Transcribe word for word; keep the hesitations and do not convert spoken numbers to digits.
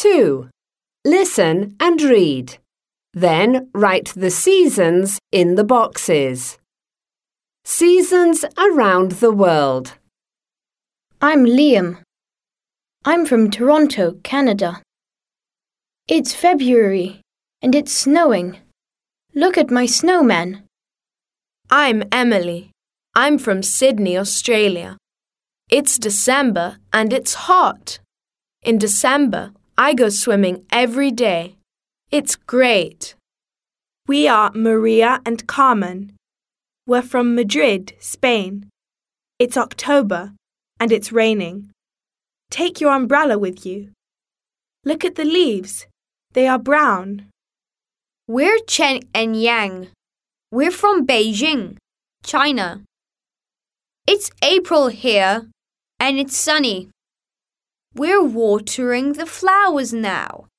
two. Listen and read. Then write the seasons in the boxes. Seasons around the world. I'm Liam. I'm from Toronto, Canada. It's February and it's snowing. Look at my snowman. I'm Emily. I'm from Sydney, Australia. It's December and it's hot. In December, I go swimming every day. It's great. We are Maria and Carmen. We're from Madrid, Spain. It's October and it's raining. Take your umbrella with you. Look at the leaves. They are brown. We're Chen and Yang. We're from Beijing, China. It's April here and it's sunny. We're watering the flowers now.